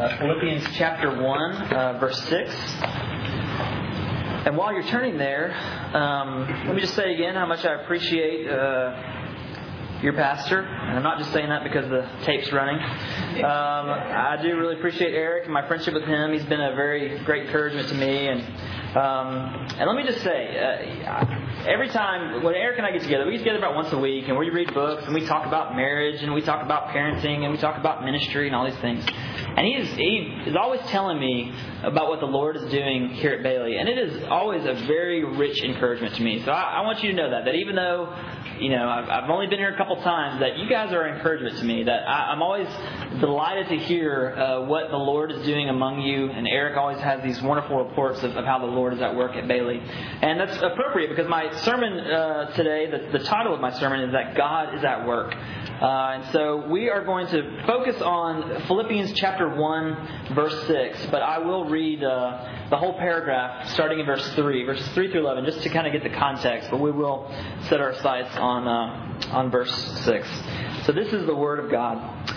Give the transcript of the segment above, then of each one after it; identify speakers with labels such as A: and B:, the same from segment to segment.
A: Philippians chapter 1, verse 6. And while you're turning there, let me just say again how much I appreciate your pastor. And I'm not just saying that because the tape's running. I do really appreciate Eric and my friendship with him. He's been a very great encouragement to me. And let me just say, every time when Eric and I get together, we get together about once a week, and we read books, and we talk about marriage, and we talk about parenting, and we talk about ministry and all these things. And he is always telling me about what the Lord is doing here at Bailey. And it is always a very rich encouragement to me. So I want you to know that even though, I've only been here a couple times, that you guys are an encouragement to me. That I'm always delighted to hear what the Lord is doing among you. And Eric always has these wonderful reports of how the Lord is at work at Bailey. And that's appropriate because my sermon today, the title of my sermon is that God is at work. And so we are going to focus on Philippians chapter 1, verse 6. But I will read the whole paragraph starting in verses 3 through 11, just to kind of get the context. But we will set our sights on verse 6. So this is the Word of God.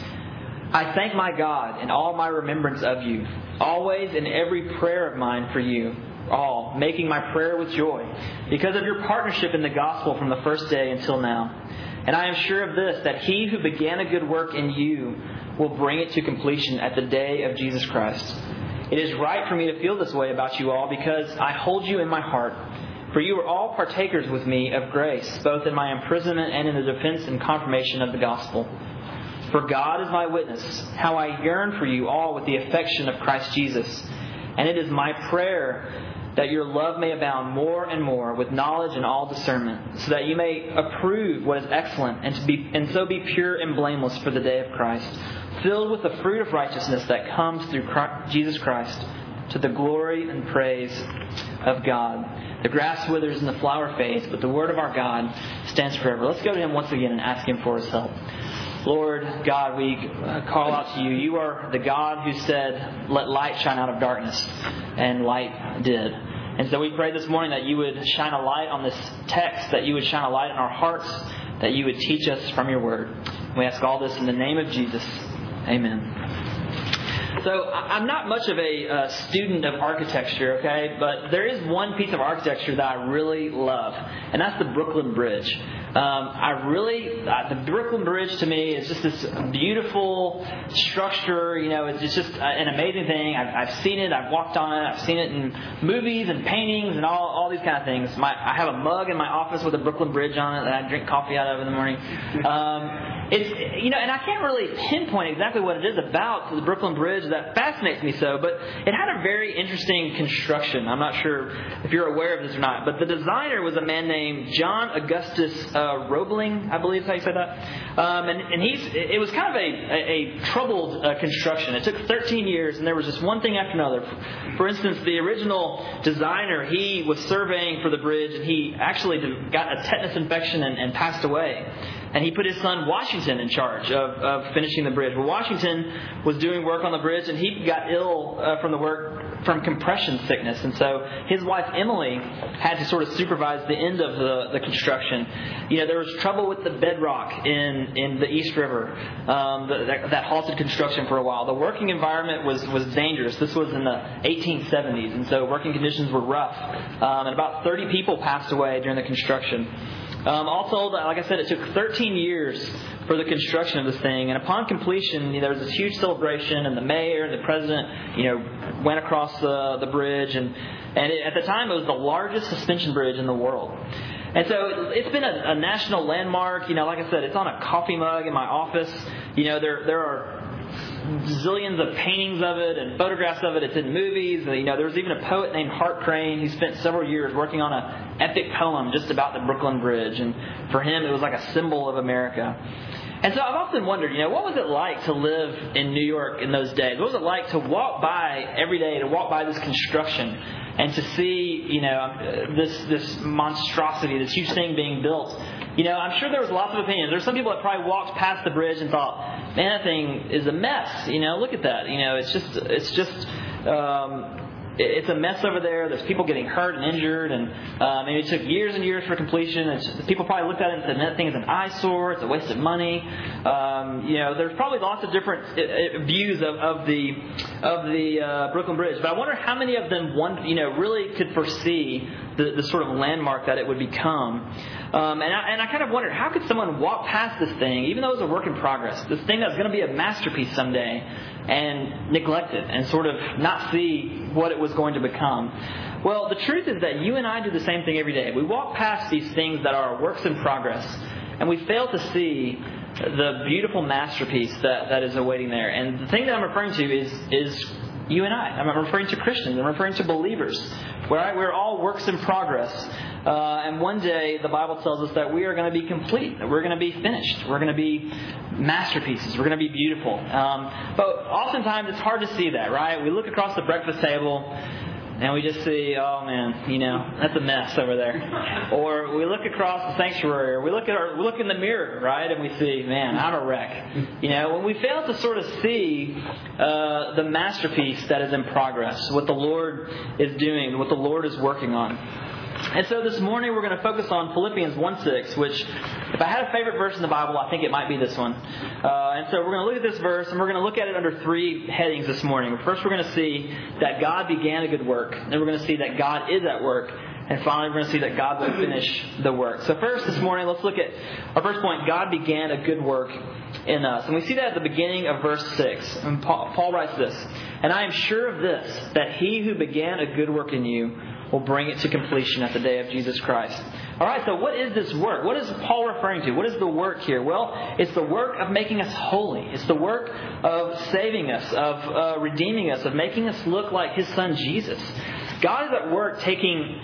A: I thank my God in all my remembrance of you, always in every prayer of mine for you, all, making my prayer with joy, because of your partnership in the gospel from the first day until now. And I am sure of this, that he who began a good work in you will bring it to completion at the day of Jesus Christ. It is right for me to feel this way about you all, because I hold you in my heart. For you are all partakers with me of grace, both in my imprisonment and in the defense and confirmation of the gospel. For God is my witness, how I yearn for you all with the affection of Christ Jesus. And it is my prayer that your love may abound more and more with knowledge and all discernment, so that you may approve what is excellent, and so be pure and blameless for the day of Christ, filled with the fruit of righteousness that comes through Jesus Christ, to the glory and praise of God. The grass withers and the flower fades, but the word of our God stands forever. Let's go to Him once again and ask Him for His help. Lord God, we call out to you. You are the God who said, let light shine out of darkness. And light did. And so we pray this morning that you would shine a light on this text, that you would shine a light on our hearts, that you would teach us from your word. We ask all this in the name of Jesus. Amen. So I'm not much of a student of architecture, okay? But there is one piece of architecture that I really love, and that's the Brooklyn Bridge. The Brooklyn Bridge to me is just this beautiful structure. It's just an amazing thing. I've seen it. I've walked on it. I've seen it in movies and paintings and all these kind of things. I have a mug in my office with a Brooklyn Bridge on it that I drink coffee out of in the morning. And I can't really pinpoint exactly what it is about the Brooklyn Bridge that fascinates me so, but it had a very interesting construction. I'm not sure if you're aware of this or not, but the designer was a man named John Augustus Roebling, I believe is how you say that. And it was kind of a troubled construction. It took 13 years, and there was just one thing after another. For instance, the original designer, he was surveying for the bridge, and he actually got a tetanus infection and passed away. And he put his son Washington in charge of finishing the bridge. Well, Washington was doing work on the bridge, and he got ill from compression sickness. And so his wife Emily had to sort of supervise the end of the construction. There was trouble with the bedrock in the East River that halted construction for a while. The working environment was dangerous. This was in the 1870s, and so working conditions were rough. And about 30 people passed away during the construction. All told, like I said, it took 13 years for the construction of this thing. And upon completion, there was this huge celebration, and the mayor and the president, went across the bridge. And at the time, it was the largest suspension bridge in the world. And so it's been a national landmark. Like I said, it's on a coffee mug in my office. There are zillions of paintings of it and photographs of it. It's in movies. There was even a poet named Hart Crane who spent several years working on an epic poem just about the Brooklyn Bridge. And for him, it was like a symbol of America. And so I've often wondered, what was it like to live in New York in those days? What was it like to walk by every day, to walk by this construction and to see, this monstrosity, this huge thing being built? I'm sure there was lots of opinions. There's some people that probably walked past the bridge and thought, man, that thing is a mess. Look at that. It's just it's a mess over there. There's people getting hurt and injured, and it took years and years for completion. And people probably looked at it and said, "That thing is an eyesore. It's a waste of money." There's probably lots of different views of the Brooklyn Bridge, but I wonder how many of them really could foresee the sort of landmark that it would become. And I kind of wondered, how could someone walk past this thing, even though it was a work in progress, this thing that's going to be a masterpiece someday, and neglect it and sort of not see what it was going to become? Well, the truth is that you and I do the same thing every day. We walk past these things that are works in progress, and we fail to see the beautiful masterpiece that is awaiting there. And the thing that I'm referring to is you and I. I'm referring to Christians. I'm referring to believers. We're all works in progress. And one day, the Bible tells us that we are going to be complete. That we're going to be finished. We're going to be masterpieces. We're going to be beautiful. But oftentimes, it's hard to see that, right? We look across the breakfast table, and we just see, oh man, that's a mess over there. Or we look across the sanctuary, or we look in the mirror, right, and we see, man, I'm a wreck. When we fail to sort of see the masterpiece that is in progress, what the Lord is doing, what the Lord is working on. And so this morning we're going to focus on Philippians 1:6, which, if I had a favorite verse in the Bible, I think it might be this one. And so we're going to look at this verse, and we're going to look at it under three headings this morning. First, we're going to see that God began a good work. Then we're going to see that God is at work. And finally, we're going to see that God will finish the work. So first this morning, let's look at our first point. God began a good work in us. And we see that at the beginning of verse 6. And Paul writes this, "And I am sure of this, that he who began a good work in you will bring it to completion at the day of Jesus Christ." All right, so what is this work? What is Paul referring to? What is the work here? Well, it's the work of making us holy. It's the work of saving us, of redeeming us, of making us look like His Son Jesus. God is at work taking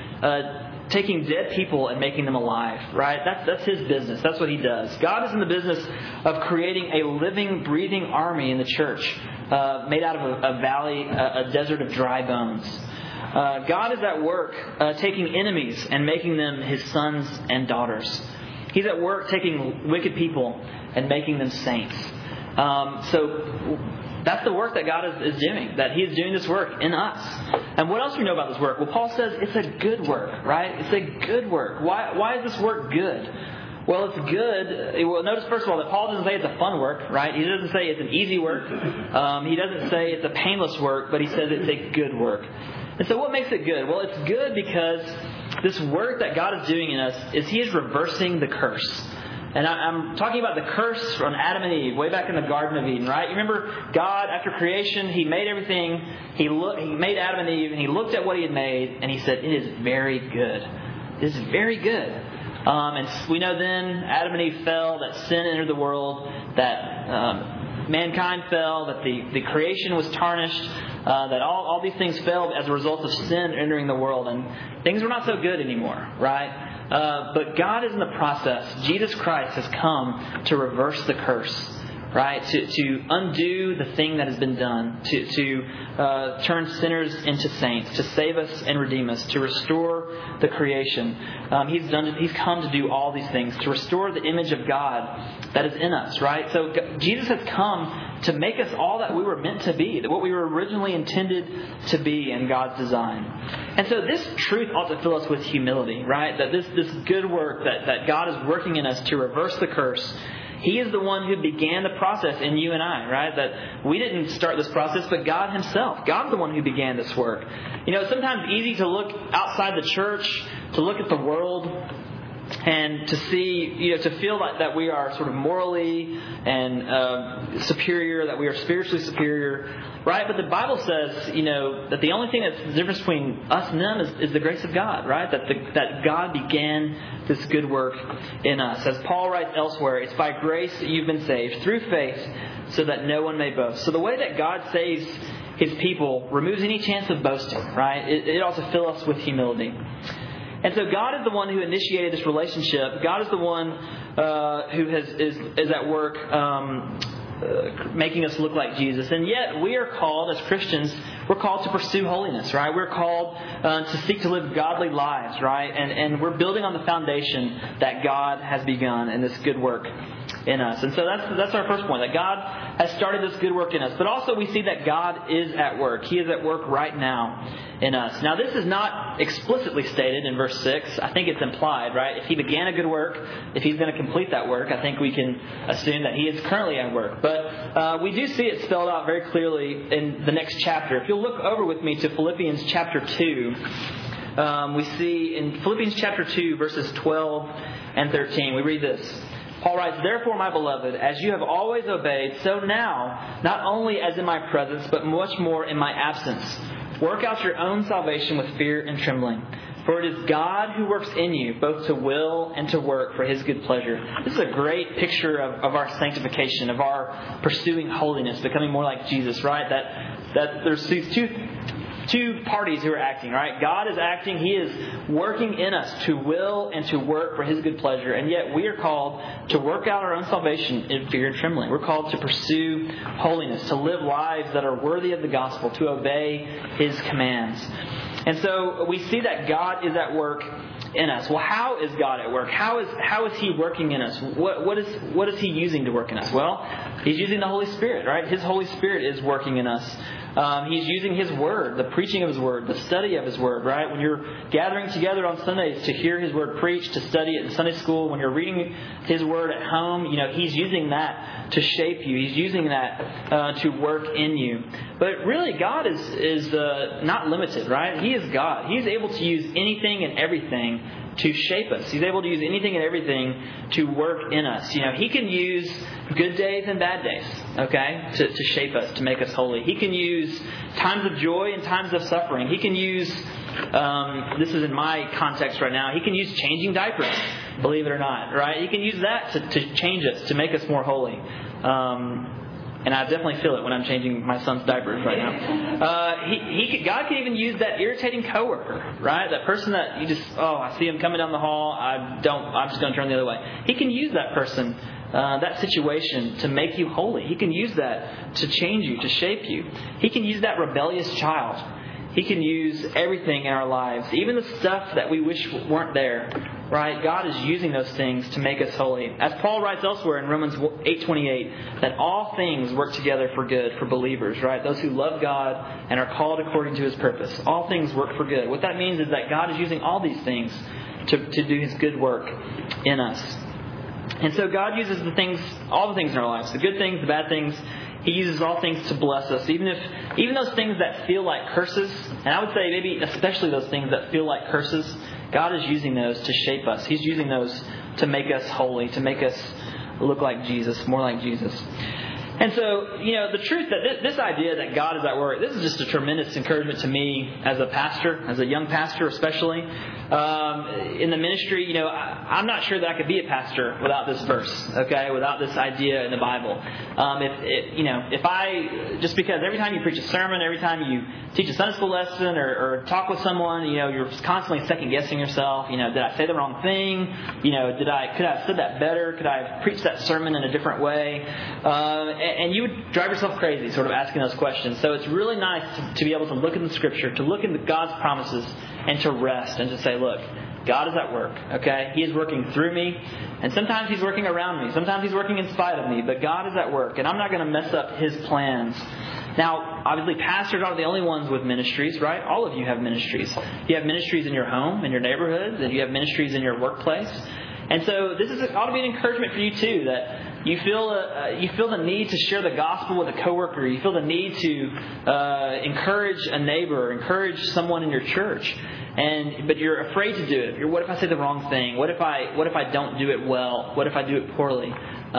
A: dead people and making them alive, right? That's His business. That's what He does. God is in the business of creating a living, breathing army in the church, made out of a valley, a desert of dry bones. God is at work taking enemies and making them His sons and daughters. He's at work taking wicked people and making them saints. So that's the work that God is doing, that He is doing this work in us. And what else do we know about this work? Well, Paul says it's a good work, right? It's a good work. Why is this work good? Well, it's good. Well, notice, first of all, that Paul doesn't say it's a fun work, right? He doesn't say it's an easy work. He doesn't say it's a painless work, but he says it's a good work. And so what makes it good? Well, it's good because this work that God is doing in us is He is reversing the curse. And I'm talking about the curse on Adam and Eve, way back in the Garden of Eden, right? You remember God, after creation, He made everything. He made Adam and Eve, and He looked at what He had made, and He said, "It is very good. It is very good." And we know then Adam and Eve fell, that sin entered the world, that mankind fell, that the creation was tarnished, that all these things fell as a result of sin entering the world, and things were not so good anymore, right? But God is in the process. Jesus Christ has come to reverse the curse, right? To undo the thing that has been done, to turn sinners into saints, to save us and redeem us, to restore the creation. He's come to do all these things, to restore the image of God that is in us, right? So Jesus has come to make us all that we were meant to be, what we were originally intended to be in God's design. And so this truth ought to fill us with humility, right? That this good work that God is working in us to reverse the curse, He is the one who began the process in you and I, right? That we didn't start this process, but God Himself. God's the one who began this work. It's sometimes easy to look outside the church, to look at the world, and to see, to feel like that we are sort of morally and superior, that we are spiritually superior, right? But the Bible says, that the only thing that's the difference between us and them is the grace of God, right? That God began this good work in us. As Paul writes elsewhere, it's by grace that you've been saved through faith, so that no one may boast. So the way that God saves His people removes any chance of boasting, right? It ought to fill us with humility. And so God is the one who initiated this relationship. God is the one who is at work making us look like Jesus. And yet we are called, as Christians, we're called to pursue holiness, right? We're called to seek to live godly lives, right? And we're building on the foundation that God has begun in this good work. in us. And so that's our first point, that God has started this good work in us. But also we see that God is at work. He is at work right now in us. Now this is not explicitly stated in verse 6. I think it's implied, right? If He began a good work, if He's going to complete that work, I think we can assume that He is currently at work. But we do see it spelled out very clearly in the next chapter. If you'll look over with me to Philippians chapter 2, we see in Philippians chapter 2, verses 12 and 13, we read this. Paul writes, "Therefore, my beloved, as you have always obeyed, so now, not only as in my presence, but much more in my absence, work out your own salvation with fear and trembling. For it is God who works in you, both to will and to work for His good pleasure." This is a great picture of our sanctification, of our pursuing holiness, becoming more like Jesus, right? That there's these two parties who are acting, right? God is acting. He is working in us to will and to work for His good pleasure. And yet we are called to work out our own salvation in fear and trembling. We're called to pursue holiness, to live lives that are worthy of the gospel, to obey His commands. And so we see that God is at work in us. Well, how is God at work? How is He working in us? What is He using to work in us? Well, He's using the Holy Spirit, right? His Holy Spirit is working in us. He's using His Word, the preaching of His Word, the study of His Word, right? When you're gathering together on Sundays to hear His Word preached, to study it in Sunday school, when you're reading His Word at home, He's using that to shape you. He's using that to work in you. But really, God is not limited, right? He is God. He's able to use anything and everything to shape us. He's able to use anything and everything to work in us. He can use good days and bad days, okay, to shape us, to make us holy. He can use times of joy and times of suffering. He can use, this is in my context right now, He can use changing diapers, believe it or not, right? He can use that to change us, to make us more holy. And I definitely feel it when I'm changing my son's diapers right now. God can even use that irritating coworker, right? That person that you just, I see him coming down the hall. I'm just going to turn the other way. He can use that person, that situation to make you holy. He can use that to change you, to shape you. He can use that rebellious child. He can use everything in our lives, even the stuff that we wish weren't there, right? God is using those things to make us holy. As Paul writes elsewhere in Romans 8:28, that all things work together for good for believers, right? Those who love God and are called according to His purpose. All things work for good. What that means is that God is using all these things to do His good work in us. And so God uses all the things in our lives, the good things, the bad things. He uses all things to bless us, even those things that feel like curses. And I would say maybe especially those things that feel like curses. God is using those to shape us. He's using those to make us holy, to make us look like Jesus, more like Jesus. And so, the truth that this idea that God is at work, this is just a tremendous encouragement to me as a pastor, as a young pastor especially. In the ministry, I'm not sure that I could be a pastor without this verse, okay, without this idea in the Bible. Just because every time you preach a sermon, every time you teach a Sunday school lesson or talk with someone, you're constantly second guessing yourself. Did I say the wrong thing? Could I have said that better? Could I have preached that sermon in a different way? And you would drive yourself crazy sort of asking those questions. So it's really nice to be able to look in the Scripture, to look into God's promises and to rest and to say, look, God is at work, okay? He is working through me, and sometimes He's working around me. Sometimes He's working in spite of me, but God is at work, and I'm not going to mess up His plans. Now, obviously, pastors aren't the only ones with ministries, right? All of you have ministries. You have ministries in your home, in your neighborhoods, and you have ministries in your workplace. And so this ought to be an encouragement for you too, that you feel the need to share the gospel with a coworker. You feel the need to encourage a neighbor, encourage someone in your church, but you're afraid to do it. What if I say the wrong thing? What if I don't do it well? What if I do it poorly?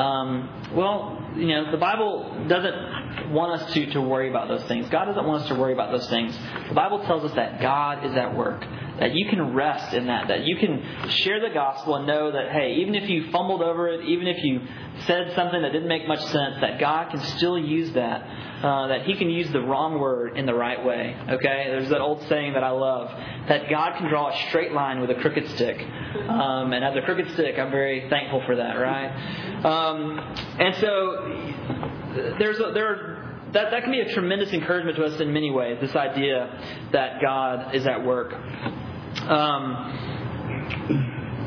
A: The Bible doesn't want us to worry about those things. God doesn't want us to worry about those things. The Bible tells us that God is at work, that you can rest in that you can share the gospel and know that, hey, even if you fumbled over it, even if you said something that didn't make much sense, that God can still use that He can use the wrong word in the right way. Okay? There's that old saying that I love, that God can draw a straight line with a crooked stick. And as a crooked stick, I'm very thankful for that, right? And so that can be a tremendous encouragement to us in many ways, this idea that God is at work.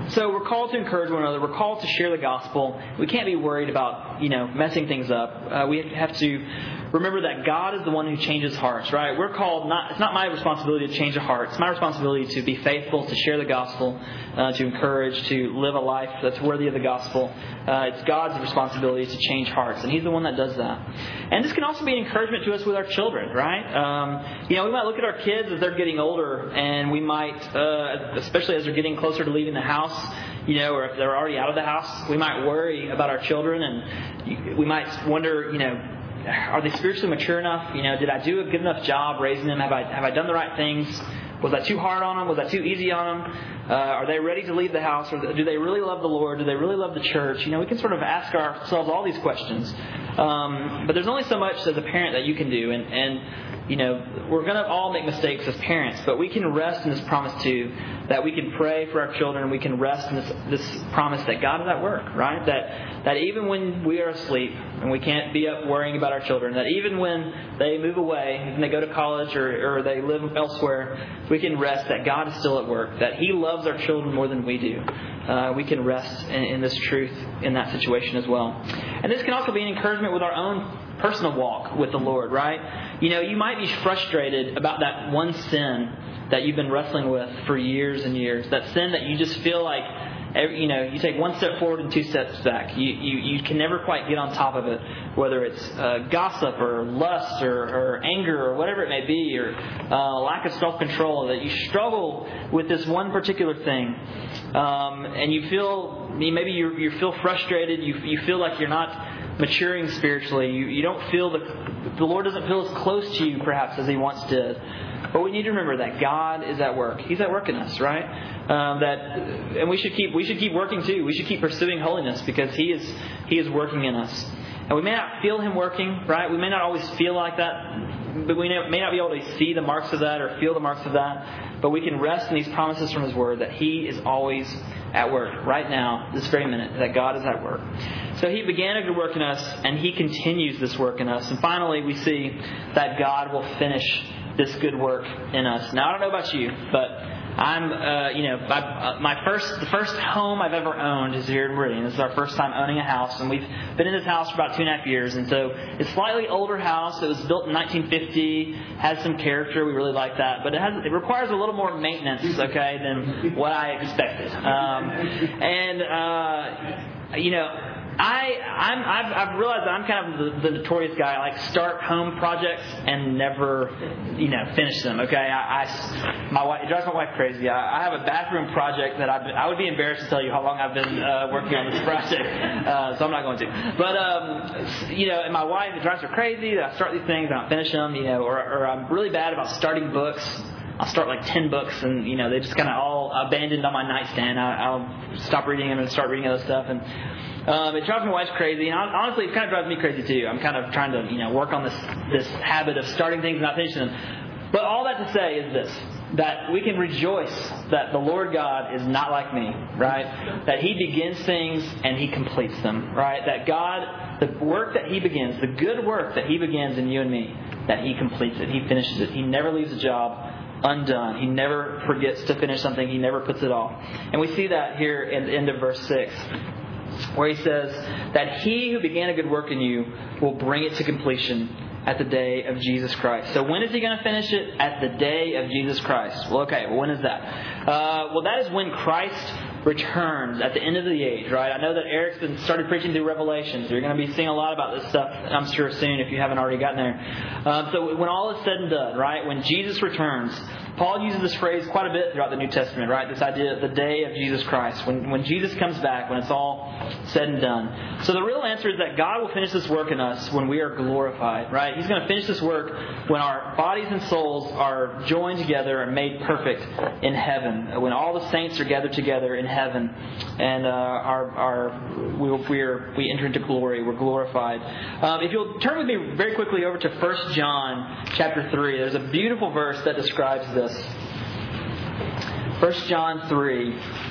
A: So we're called to encourage one another. We're called to share the gospel. We can't be worried about, messing things up. We have to remember that God is the one who changes hearts, right? We're called it's not my responsibility to change a heart. It's my responsibility to be faithful, to share the gospel, to encourage, to live a life that's worthy of the gospel. It's God's responsibility to change hearts, and He's the one that does that. And this can also be an encouragement to us with our children, right? We might look at our kids as they're getting older, and we might, especially as they're getting closer to leaving the house, or if they're already out of the house, we might worry about our children, and we might wonder, are they spiritually mature enough? Did I do a good enough job raising them? Have I done the right things? Was I too hard on them? Was I too easy on them? Are they ready to leave the house? Or do they really love the Lord? Do they really love the church? We can sort of ask ourselves all these questions. But there's only so much as a parent that you can do. And we're going to all make mistakes as parents, but we can rest in this promise too, that we can pray for our children. We can rest in this promise that God is at work, right? That even when we are asleep and we can't be up worrying about our children, that even when they move away and they go to college or they live elsewhere, we can rest that God is still at work, that He loves our children more than we do. We can rest in this truth in that situation as well. And this can also be an encouragement with our own personal walk with the Lord, right? You might be frustrated about that one sin that you've been wrestling with for years and years. That sin that you just feel like, you take one step forward and two steps back. You can never quite get on top of it, whether it's gossip or lust or anger or whatever it may be, or lack of self-control, that you struggle with this one particular thing. And you feel, maybe you feel frustrated. You feel like you're not maturing spiritually. You don't feel the Lord doesn't feel as close to you perhaps as He once did. But we need to remember that God is at work. He's at work in us, right? And we should keep working too. We should keep pursuing holiness because He is working in us. And we may not feel Him working, right? We may not always feel like that, but we may not be able to see the marks of that or feel the marks of that. But we can rest in these promises from His Word that He is always at work right now, this very minute, that God is at work. So He began a good work in us, and He continues this work in us. And finally, we see that God will finish this good work in us. Now, I don't know about you, but I'm, the first home I've ever owned is here in Meridian. This is our first time owning a house, and we've been in this house for about 2.5 years. And so it's a slightly older house. It was built in 1950, has some character. We really like that, but it requires a little more maintenance, okay, than what I expected. I've realized that I'm kind of the notorious guy. I like start home projects and never, finish them. Okay, it drives my wife crazy. I have a bathroom project that I would be embarrassed to tell you how long I've been working on this project, so I'm not going to. But and my wife, it drives her crazy that I start these things and I don't finish them. Or I'm really bad about starting books. I'll start like 10 books and, they just kind of all abandoned on my nightstand. I'll stop reading them and start reading other stuff. And it drives my wife crazy. And honestly, it kind of drives me crazy too. I'm kind of trying to, work on this habit of starting things and not finishing them. But all that to say is this, that we can rejoice that the Lord God is not like me, right? That He begins things and He completes them, right? That God, the work that He begins, the good work that He begins in you and me, that He completes it. He finishes it. He never leaves a job undone. He never forgets to finish something. He never puts it off. And we see that here in the end of verse 6, where He says that He who began a good work in you will bring it to completion at the day of Jesus Christ. So when is He going to finish it? At the day of Jesus Christ. Well, okay, when is that? That is when Christ returns at the end of the age, right? I know that Eric's started preaching through Revelations. You're going to be seeing a lot about this stuff, I'm sure, soon if you haven't already gotten there. So when all is said and done, right? When Jesus returns, Paul uses this phrase quite a bit throughout the New Testament, right? This idea of the day of Jesus Christ. When Jesus comes back, when it's all said and done. So the real answer is that God will finish this work in us when we are glorified, right? He's going to finish this work when our bodies and souls are joined together and made perfect in heaven. When all the saints are gathered together in heaven and we enter into glory, we're glorified. If you'll turn with me very quickly over to 1 John chapter 3, there's a beautiful verse that describes this. 1 John 3.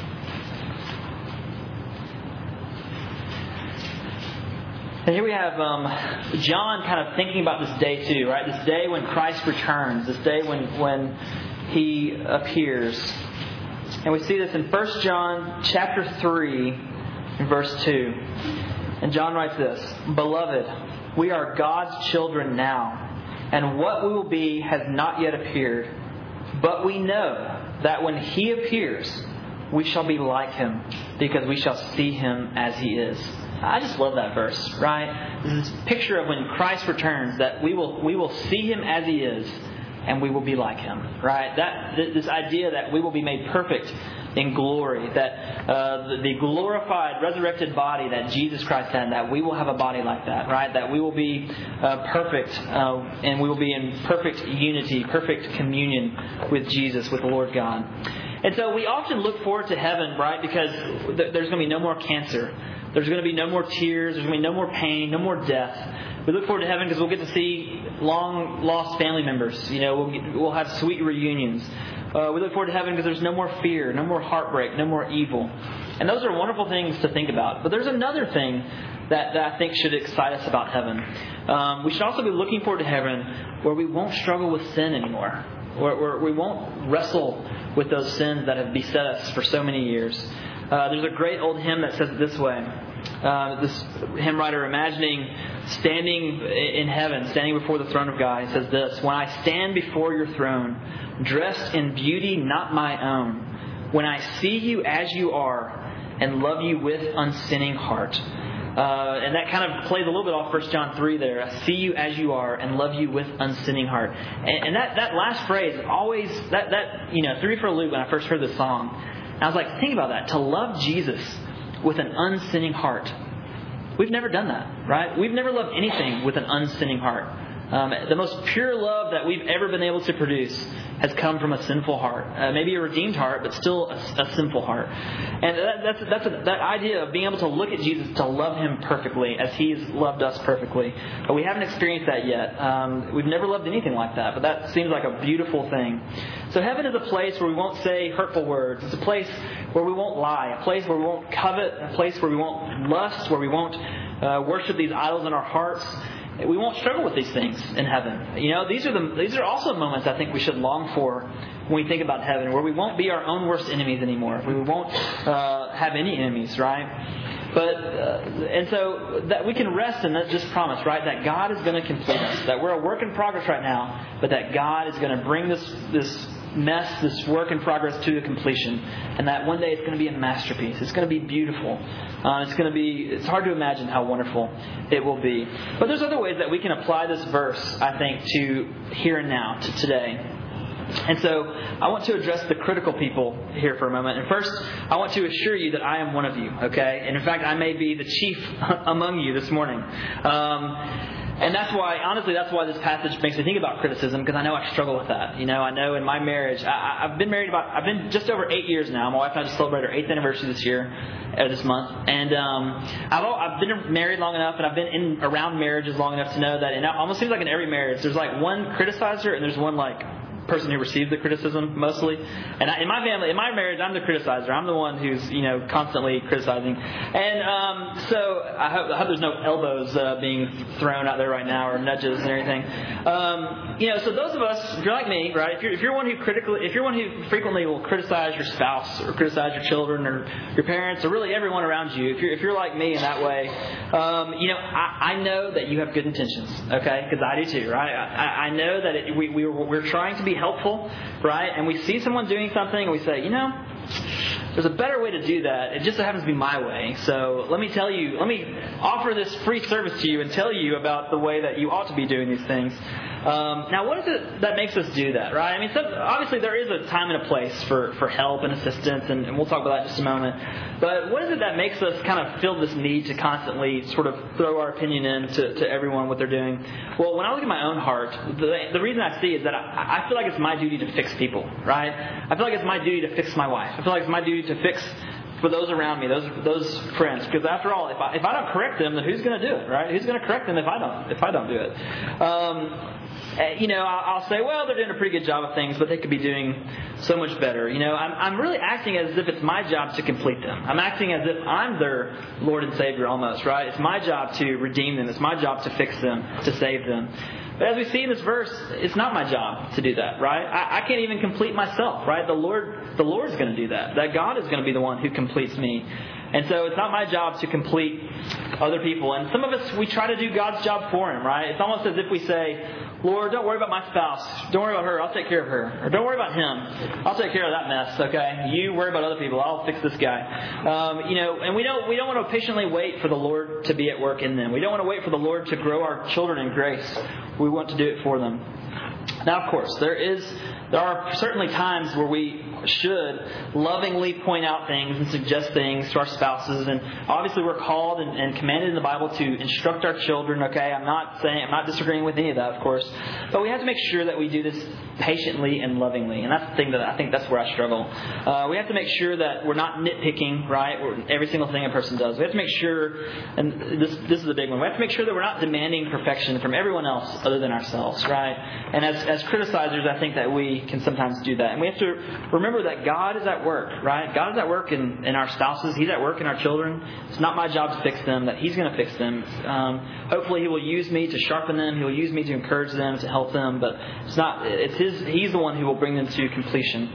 A: And here we have John kind of thinking about this day too, right? This day when Christ returns, this day when He appears. And we see this in 1 John chapter 3, verse 2. And John writes this, "Beloved, we are God's children now, and what we will be has not yet appeared. But we know that when He appears, we shall be like Him, because we shall see Him as He is." I just love that verse, right? This is a picture of when Christ returns, that we will see Him as He is, and we will be like Him, right? This idea that we will be made perfect in glory, that the glorified, resurrected body that Jesus Christ had, that we will have a body like that, right? That we will be perfect, and we will be in perfect unity, perfect communion with Jesus, with the Lord God. And so we often look forward to heaven, right? Because there's going to be no more cancer. There's going to be no more tears. There's going to be no more pain, no more death. We look forward to heaven because we'll get to see long lost family members. We'll have sweet reunions. We look forward to heaven because there's no more fear, no more heartbreak, no more evil. And those are wonderful things to think about. But there's another thing that I think should excite us about heaven. We should also be looking forward to heaven where we won't struggle with sin anymore. Where we won't wrestle with those sins that have beset us for so many years. There's a great old hymn that says it this way. This hymn writer imagining standing in heaven, standing before the throne of God, he says this: "When I stand before your throne, dressed in beauty not my own, when I see you as you are and love you with unsinning heart." And that kind of plays a little bit off 1 John 3 there. "I see you as you are and love you with unsinning heart." And that last phrase always that threw me for a loop when I first heard this song. And I was like, think about that. To love Jesus with an unsinning heart. We've never done that, right? We've never loved anything with an unsinning heart. The most pure love that we've ever been able to produce has come from a sinful heart. Maybe a redeemed heart, but still a sinful heart. And that idea of being able to look at Jesus, to love Him perfectly as He's loved us perfectly. But we haven't experienced that yet. We've never loved anything like that, but that seems like a beautiful thing. So heaven is a place where we won't say hurtful words. It's a place where we won't lie, a place where we won't covet, a place where we won't lust, where we won't worship these idols in our hearts. We won't struggle with these things in heaven. These are also moments I think we should long for when we think about heaven, where we won't be our own worst enemies anymore. We won't have any enemies, right? And so that we can rest in that just promise, right? That God is going to complete us. That we're a work in progress right now, but that God is going to bring this mess, this work in progress to a completion, and that one day it's going to be a masterpiece. It's going to be beautiful. It's hard to imagine how wonderful it will be. But there's other ways that we can apply this verse, I think, to here and now, to today. And so I want to address the critical people here for a moment. And first, I want to assure you that I am one of you, okay? And in fact, I may be the chief among you this morning. And that's why this passage makes me think about criticism, because I know I struggle with that. I know in my marriage, I've been just over 8 years now. My wife and I just celebrated our 8th anniversary this month. And I've been married long enough, and I've been around marriages long enough to know that it almost seems like in every marriage, there's like one criticizer and there's one person who received the criticism mostly. And in my family, in my marriage, I'm the criticizer. I'm the one who's constantly criticizing. And so I hope there's no elbows being thrown out there right now, or nudges and everything. So those of us, if you're like me, right? If you're one who frequently will criticize your spouse or criticize your children or your parents or really everyone around you, if you're like me in that way, I know that you have good intentions, okay? Because I do too, right? I know that we're trying to be helpful, right? And we see someone doing something and we say, there's a better way to do that. It just so happens to be my way. So let me offer this free service to you and tell you about the way that you ought to be doing these things. Now, what is it that makes us do that, right? I mean, obviously there is a time and a place for help and assistance, and we'll talk about that in just a moment. But what is it that makes us kind of feel this need to constantly sort of throw our opinion in to everyone what they're doing? Well, when I look at my own heart, the reason I see is that I feel like it's my duty to fix people, right? I feel like it's my duty to fix my wife. I feel like it's my duty to fix for those around me, those friends. Because after all, if I don't correct them, then who's going to do it, right? Who's going to correct them if I don't do it? I'll say, well, they're doing a pretty good job of things, but they could be doing so much better. I'm really acting as if it's my job to complete them. I'm acting as if I'm their Lord and Savior almost, right? It's my job to redeem them. It's my job to fix them, to save them. But as we see in this verse, it's not my job to do that, right? I can't even complete myself, right? The Lord's going to do that. That God is going to be the one who completes me. And so it's not my job to complete other people. And some of us, we try to do God's job for Him, right? It's almost as if we say, Lord, don't worry about my spouse. Don't worry about her. I'll take care of her. Or don't worry about him. I'll take care of that mess, okay? You worry about other people. I'll fix this guy. And we don't want to patiently wait for the Lord to be at work in them. We don't want to wait for the Lord to grow our children in grace. We want to do it for them. Now, of course, there are certainly times where we should lovingly point out things and suggest things to our spouses. And obviously we're called and commanded in the Bible to instruct our children, okay? I'm not disagreeing with any of that, of course. But we have to make sure that we do this patiently and lovingly. And that's the thing that I think that's where I struggle. We have to make sure that we're not nitpicking, right? Every single thing a person does. We have to make sure, and this is a big one, we have to make sure that we're not demanding perfection from everyone else other than ourselves, right? And as criticizers, I think that we can sometimes do that. And we have to remember that God is at work, right? God is at work in our spouses. He's at work in our children. It's not my job to fix them, that He's going to fix them. Hopefully He will use me to sharpen them. He will use me to encourage them, to help them. But He's the one who will bring them to completion.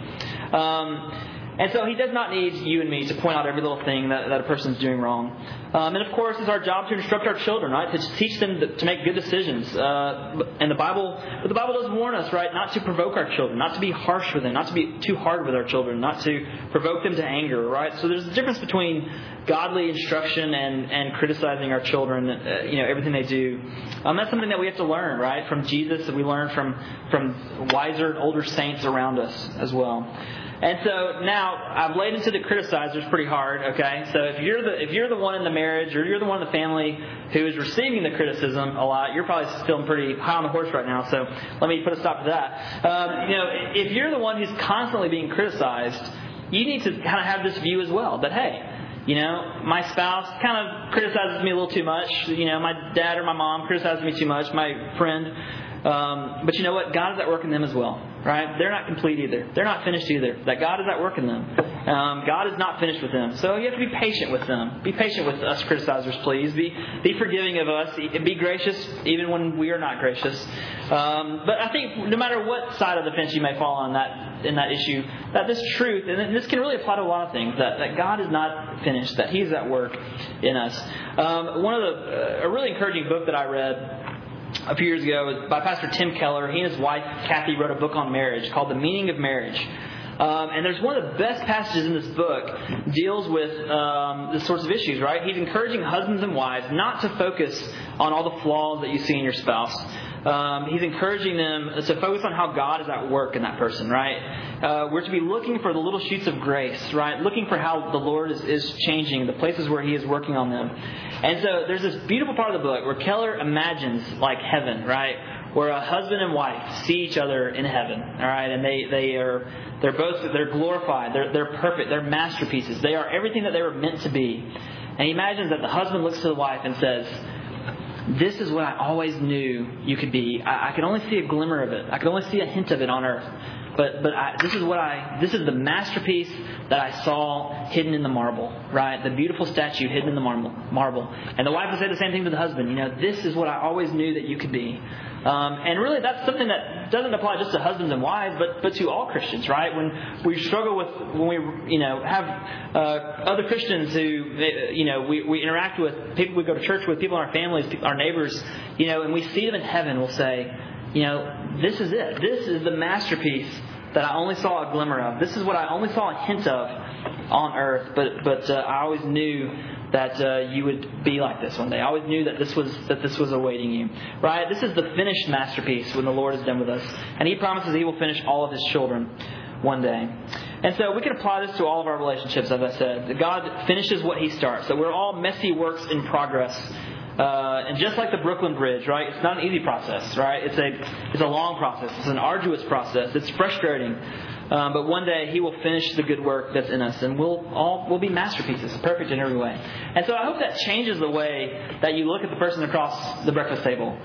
A: And so He does not need you and me to point out every little thing that a person's doing wrong. And of course, it's our job to instruct our children, right? To teach them to make good decisions. And the Bible does warn us, right? Not to provoke our children, not to be harsh with them, not to be too hard with our children, not to provoke them to anger, right? So there's a difference between godly instruction and criticizing our children, everything they do. That's something that we have to learn, right? From Jesus, that we learn from wiser, older saints around us as well. And so now I've laid into the criticizers pretty hard, okay? So if you're the one in the marriage or you're the one in the family who is receiving the criticism a lot, you're probably feeling pretty high on the horse right now. So let me put a stop to that. If you're the one who's constantly being criticized, you need to kind of have this view as well that, hey, my spouse kind of criticizes me a little too much. My dad or my mom criticizes me too much. My friend. But you know what? God is at work in them as well, right? They're not complete either. They're not finished either. That God is at work in them. God is not finished with them. So you have to be patient with them. Be patient with us criticizers, please. Be forgiving of us. Be gracious even when we are not gracious. But I think no matter what side of the fence you may fall on in that issue, that this truth, and this can really apply to a lot of things, that God is not finished, that He's at work in us. A really encouraging book that I read a few years ago was by Pastor Tim Keller. He and his wife, Kathy, wrote a book on marriage called The Meaning of Marriage. And there's one of the best passages in this book deals with this sorts of issues, right? He's encouraging husbands and wives not to focus on all the flaws that you see in your spouse. He's encouraging them to focus on how God is at work in that person, right? We're to be looking for the little shoots of grace, right? Looking for how the Lord is changing, the places where He is working on them. And so there's this beautiful part of the book where Keller imagines like heaven, right? Where a husband and wife see each other in heaven, all right? And they're glorified, they're perfect, they're masterpieces. They are everything that they were meant to be. And he imagines that the husband looks to the wife and says, "This is what I always knew you could be. I could only see a glimmer of it. I could only see a hint of it on earth. But this is the masterpiece that I saw hidden in the marble, right? The beautiful statue hidden in the marble. And the wife would say the same thing to the husband. This is what I always knew that you could be. And really, that's something that doesn't apply just to husbands and wives, but to all Christians, right? When we struggle when we have other Christians who we interact with, people we go to church with, people in our families, our neighbors, and we see them in heaven, we'll say, this is it. This is the masterpiece that I only saw a glimmer of. This is what I only saw a hint of on earth. But I always knew that you would be like this one day. I always knew that this was awaiting you. Right? This is the finished masterpiece when the Lord is done with us. And He promises He will finish all of His children one day. And so we can apply this to all of our relationships, as I said. God finishes what He starts. So we're all messy works in progress. And just like the Brooklyn Bridge, right? It's not an easy process, right? It's a long process. It's an arduous process. It's frustrating. But one day He will finish the good work that's in us, and we'll be masterpieces, perfect in every way. And so I hope that changes the way that you look at the person across the breakfast table.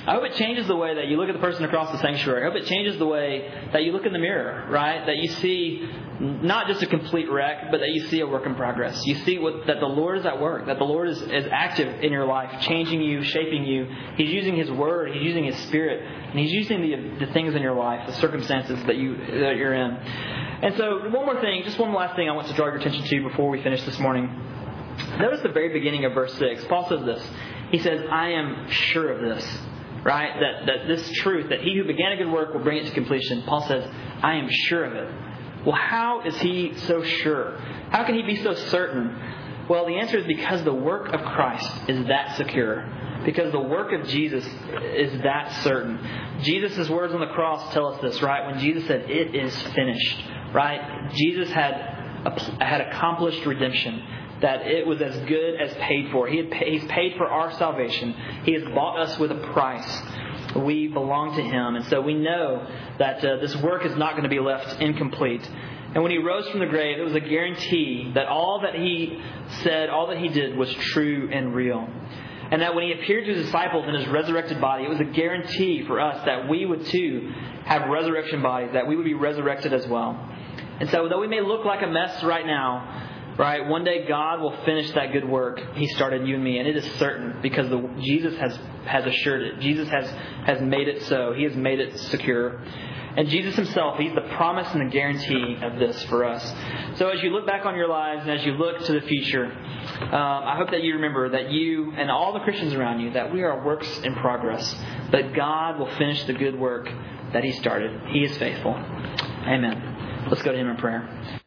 A: I hope it changes the way that you look at the person across the sanctuary. I hope it changes the way that you look in the mirror, right? That you see not just a complete wreck, but that you see a work in progress. You see that the Lord is at work, that the Lord is active in your life, changing you, shaping you. He's using His Word, He's using His Spirit, and He's using the things in your life, the circumstances that you're in. And so one more thing, just one last thing I want to draw your attention to before we finish this morning. Notice the very beginning of verse 6. Paul says this. He says, I am sure of this. Right? That this truth, that He who began a good work will bring it to completion. Paul says, I am sure of it. Well, how is he so sure? How can he be so certain? Well, the answer is because the work of Christ is that secure. Because the work of Jesus is that certain. Jesus' words on the cross tell us this, right? When Jesus said, it is finished, right? Jesus had accomplished redemption. That it was as good as paid for. He's paid for our salvation. He has bought us with a price. We belong to Him. And so we know that this work is not going to be left incomplete. And when He rose from the grave, it was a guarantee that all that He said, all that He did was true and real. And that when He appeared to His disciples in His resurrected body, it was a guarantee for us that we would too have resurrection bodies, that we would be resurrected as well. And so though we may look like a mess right now, right? One day God will finish that good work He started in you and me. And it is certain because Jesus has assured it. Jesus has made it so. He has made it secure. And Jesus Himself, He's the promise and the guarantee of this for us. So as you look back on your lives and as you look to the future, I hope that you remember that you and all the Christians around you, that we are works in progress. That God will finish the good work that He started. He is faithful. Amen. Let's go to Him in prayer.